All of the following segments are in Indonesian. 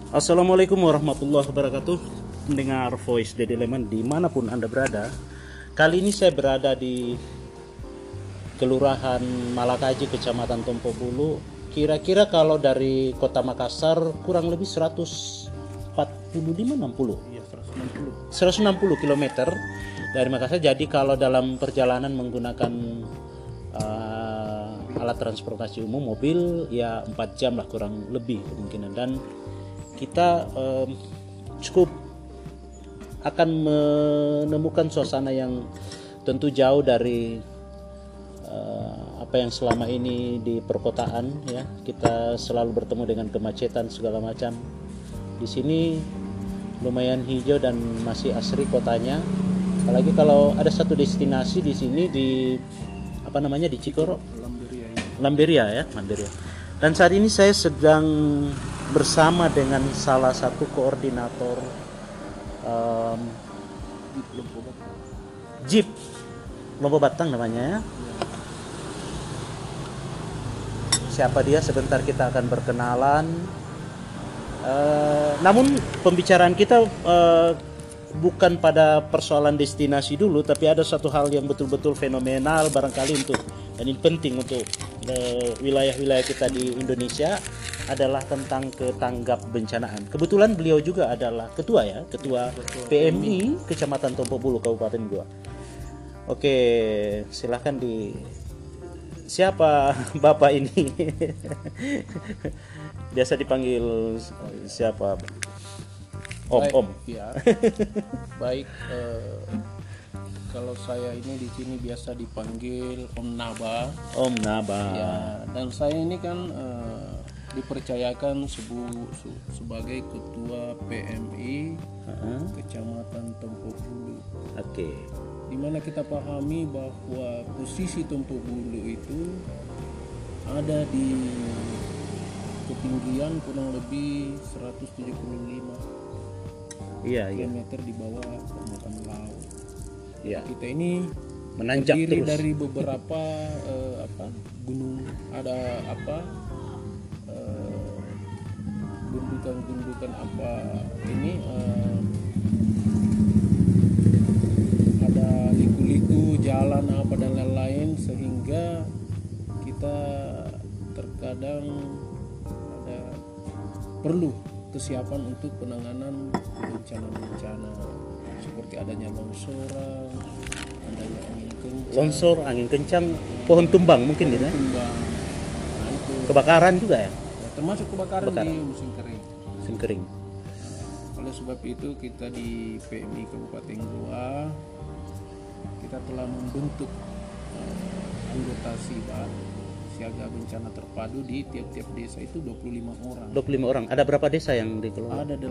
Assalamualaikum warahmatullahi wabarakatuh. Mendengar Voice Dede Leman dimanapun Anda berada. Kali ini saya berada di Kelurahan Malakaji, Kecamatan Tompobulu. Kira-kira kalau dari Kota Makassar kurang lebih 145-60. Iya, 160. 160 km dari Makassar. Jadi kalau dalam perjalanan menggunakan alat transportasi umum, mobil, ya 4 jam lah kurang lebih kemungkinan. Dan kita cukup akan menemukan suasana yang tentu jauh dari apa yang selama ini di perkotaan, ya. Kita selalu bertemu dengan kemacetan segala macam. Di sini lumayan hijau dan masih asri kotanya. Apalagi kalau ada satu destinasi di sini di di Cikoro, Lamberia. Dan saat ini saya sedang bersama dengan salah satu koordinator Jeep Lombo Batang namanya, ya. Siapa dia? Sebentar kita akan berkenalan. Namun pembicaraan kita bukan pada persoalan destinasi dulu, tapi ada satu hal yang betul-betul fenomenal barangkali dan ini penting untuk wilayah-wilayah kita di Indonesia, adalah tentang ketanggap bencanaan. Kebetulan beliau juga adalah ketua PMI Kecamatan Tompobulu, Kabupaten Goa. Oke, silahkan siapa Bapak ini? Biasa dipanggil siapa? Om. Ya. Baik. Kalau saya ini di sini biasa dipanggil Om Naba. Om Naba. Ya. Dan saya ini kan dipercayakan sebagai ketua PMI Kecamatan Tompobulu. Oke. Di mana kita pahami bahwa posisi Tompobulu itu ada di ketinggian kurang lebih 175 km di bawah permukaan laut. Iya. Kita ini menanjak terdiri terus dari beberapa gunung, ada gundukan-gundukan ada liku-liku jalan dan lain-lain, sehingga kita terkadang perlu kesiapan untuk penanganan bencana-bencana seperti adanya longsoran, adanya angin kencang, pohon tumbang mungkin gitu ya. Nah, itu. Kebakaran juga ya? Termasuk kebakaran di musim kering. Oleh sebab itu kita di PMI Kabupaten Goa kita telah membentuk anggota siaga bencana terpadu di tiap-tiap desa itu 25 orang. 25 orang. Ada berapa desa yang dikelola? Ada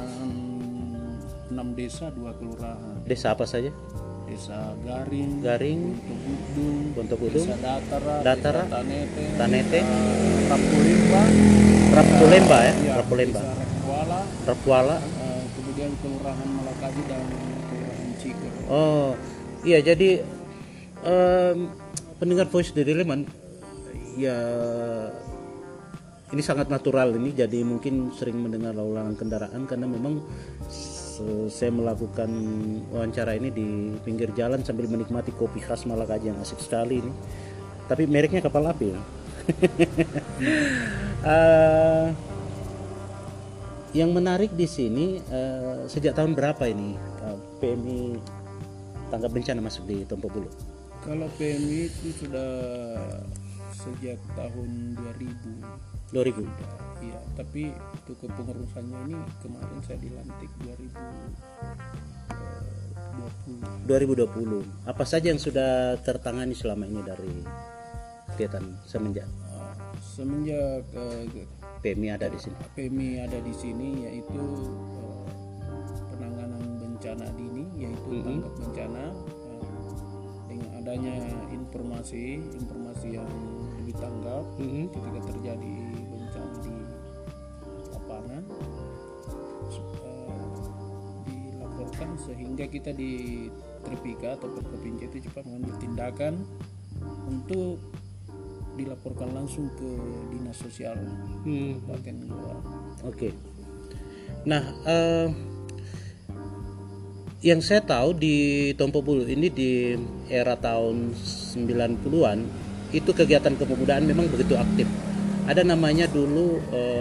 6 desa, 2 kelurahan. Desa apa saja? Desa Garing, Bontobudung, Desa Datara, Tanete, Raptulemba, ya, Raptulemba. Desa Rapwala, kemudian kelurahan Malakaji dan kelurahan Cikoro. Oh, iya, jadi pendengar Voice Dede Leman, ya ini sangat natural ini, jadi mungkin sering mendengar lalu lalang kendaraan karena memang saya melakukan wawancara ini di pinggir jalan sambil menikmati kopi khas Malakaji yang asik sekali ini. Tapi mereknya kapal api ya. Yang menarik di sini, sejak tahun berapa ini PMI tanggap bencana masuk di Tompobulu? Kalau PMI itu sudah sejak tahun 2000. Iya, tapi untuk kepengurusannya ini kemarin saya dilantik 2020. Apa saja yang sudah tertangani selama ini dari kegiatan semenjak PMI ada di sini? PMI ada di sini, yaitu penanganan bencana dini, yaitu tanggap bencana, dengan adanya informasi yang ditanggap ketika terjadi bencana di lapangan, dilaporkan sehingga kita di Tripika atau Provinsi itu cepat mengambil tindakan untuk dilaporkan langsung ke Dinas Sosial Kabupaten Goa. Oke. Nah, yang saya tahu di Tompo Bulu ini di era tahun 90-an itu kegiatan kepemudaan memang begitu aktif. Ada namanya dulu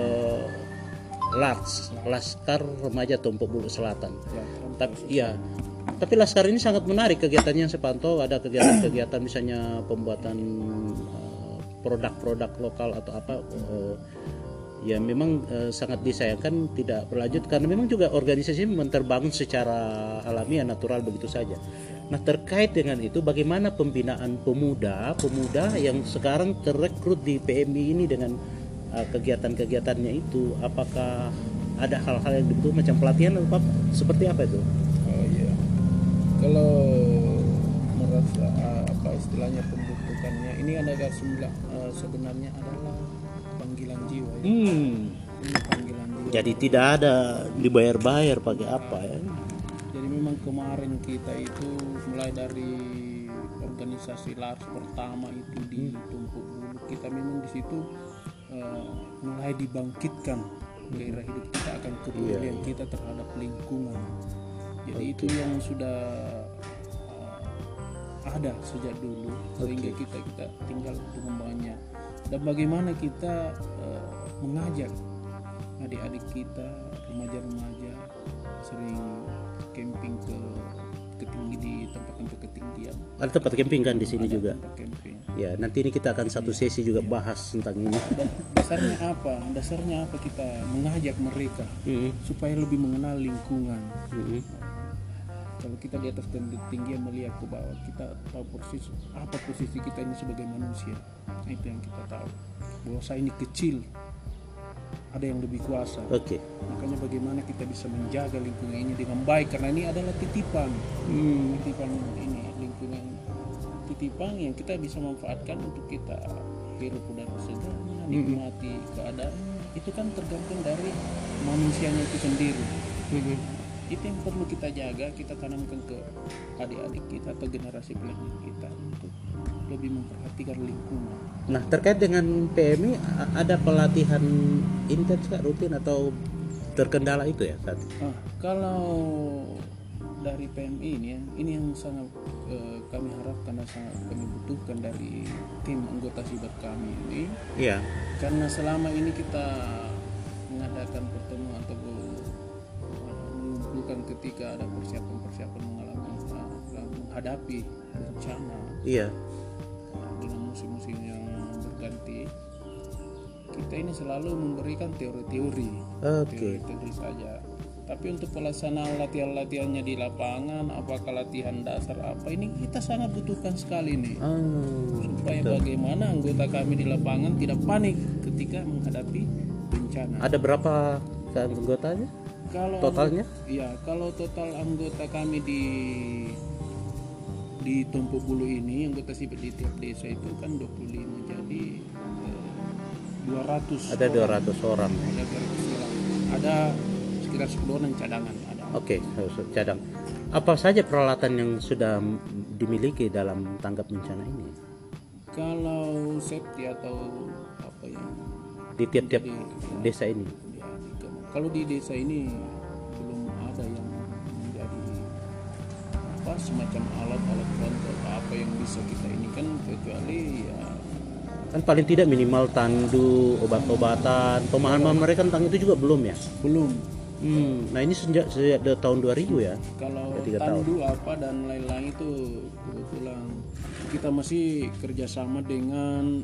Laskar Remaja Tompo Bulu Selatan. Tapi Laskar ini sangat menarik kegiatannya yang saya pantau. Ada kegiatan-kegiatan misalnya pembuatan produk-produk lokal atau apa. Ya memang sangat disayangkan tidak berlanjut karena memang juga organisasi memang terbangun secara alamiah natural begitu saja. Nah, terkait dengan itu bagaimana pembinaan pemuda yang sekarang terrekrut di PMI ini dengan kegiatan-kegiatannya itu, apakah ada hal-hal yang dibutuhkan macam pelatihan atau apa, seperti apa itu? Oh iya, kalau merasa apa istilahnya pembentukannya ini ada sebenarnya adalah panggilan jiwa ya. Ini panggilan jiwa. Jadi tidak ada dibayar-bayar pakai apa ya? Jadi memang kemarin kita itu mulai dari organisasi LARS pertama itu di Tompo Bulu, kita memang di situ mulai dibangkitkan gairah hidup kita akan kepedulian kita terhadap lingkungan. Jadi itu yang sudah ada sejak dulu sehingga kita tinggal untuk membangunnya. Dan bagaimana kita mengajak adik-adik kita, remaja-remaja sering camping ke tinggi di tempat-tempat ketinggian. Ada tempat camping kan di sini juga. Camping. Ya, nanti ini kita akan satu sesi juga bahas tentang ini. Dan dasarnya apa kita mengajak mereka supaya lebih mengenal lingkungan. Kalau kita di atas ketinggian melihat ke bawah, kita tahu persis apa posisi kita ini sebagai manusia. Nah, itu yang kita tahu. Bahwa saya ini kecil, ada yang lebih kuasa. Makanya bagaimana kita bisa menjaga lingkungan ini dengan baik, karena ini adalah titipan. Titipan ini, lingkungan titipan yang kita bisa manfaatkan untuk kita hirup udara segar, nikmati keadaan. Itu kan tergantung dari manusianya itu sendiri. Itu yang perlu kita jaga, kita tanamkan ke adik-adik kita atau generasi penerus kita untuk lebih memperhatikan lingkungan. Nah, terkait dengan PMI ada pelatihan intens Kak, rutin atau terkendala itu ya saat ini? Kalau dari PMI ini yang sangat kami harapkan dan sangat kami butuhkan dari tim anggota Sibat kami ini. Iya. Karena selama ini kita mengadakan pertemuan atau mengumpulkan ketika ada persiapan menghadapi bencana. Iya. Dengan musim-musim yang berganti, kita ini selalu memberikan teori-teori saja. Tapi untuk pelaksanaan latihan-latihannya di lapangan, apakah latihan dasar apa, ini kita sangat butuhkan sekali nih. Supaya bagaimana anggota kami di lapangan tidak panik ketika menghadapi bencana. Ada berapa anggotanya? Kalau totalnya? Kalau total anggota kami di Tompo Bulu ini, anggota Sibat di tiap desa itu kan 25, jadi 200. Ada 200 orang. Ada sekitar 10 orang cadangan ada. Cadang. Apa saja peralatan yang sudah dimiliki dalam tanggap bencana ini? Kalau safety atau apa yang di tiap-tiap desa ini? Kalau di desa ini belum ada yang menjadi semacam alat-alat bantu atau apa yang bisa kita ini kan, kecuali kan paling tidak minimal tandu, obat-obatan, pemahaman mereka tentang itu juga belum ya? Belum. Nah ini sejak tahun 2000 ya? Kalau tandu apa dan lain-lain itu kebetulan kita masih kerjasama dengan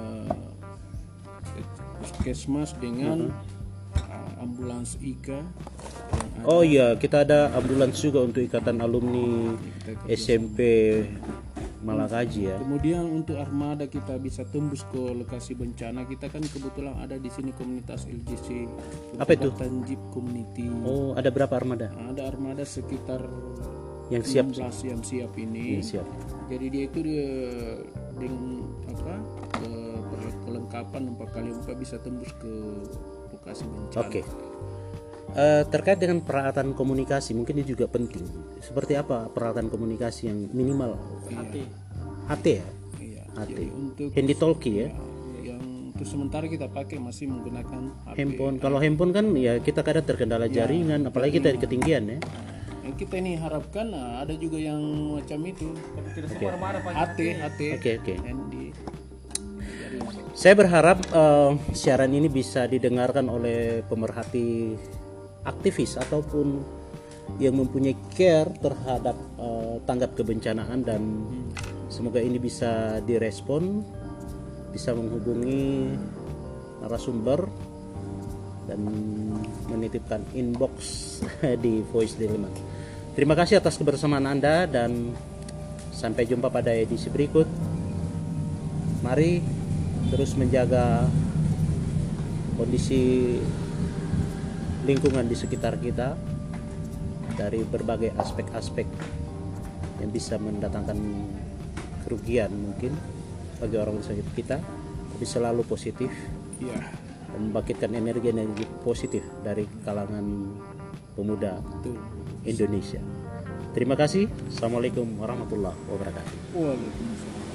puskesmas dengan ambulans IKA. Oh iya, kita ada ambulans juga untuk ikatan alumni SMP Malakaji ya. Kemudian untuk armada kita bisa tembus ke lokasi bencana. Kita kan kebetulan ada di sini komunitas LGC. Apa itu? Jeep Community. Oh, ada berapa armada? Ada armada sekitar yang siap yang siap ini. Yang siap. Jadi dia itu dengan perlengkapan 4x4 bisa tembus ke lokasi bencana. Terkait dengan peralatan komunikasi mungkin ini juga penting. Seperti apa peralatan komunikasi yang minimal? HT ya? Iya. HT. Untuk handy talkie ya? Yang untuk sementara kita pakai masih menggunakan HP. Handphone. Kalau handphone kan ya kita kadang terkendala jaringan, apalagi kita di ketinggian ya. Yang kita ini harapkan ada juga yang macam itu. Tapi tidak semua marah Pak. HT Oke. yang di Saya berharap siaran ini bisa didengarkan oleh pemerhati aktivis ataupun yang mempunyai care terhadap tanggap kebencanaan, dan semoga ini bisa direspon, bisa menghubungi narasumber dan menitipkan inbox di Voice Dilemma. Terima kasih atas kebersamaan Anda dan sampai jumpa pada edisi berikut. Mari terus menjaga kondisi lingkungan di sekitar kita dari berbagai aspek-aspek yang bisa mendatangkan kerugian mungkin bagi orang sekitar kita, tapi selalu positif ya. dan membangkitkan energi-energi positif dari kalangan pemuda Indonesia. Terima kasih. Assalamualaikum warahmatullahi wabarakatuh. Waalaikumsalam.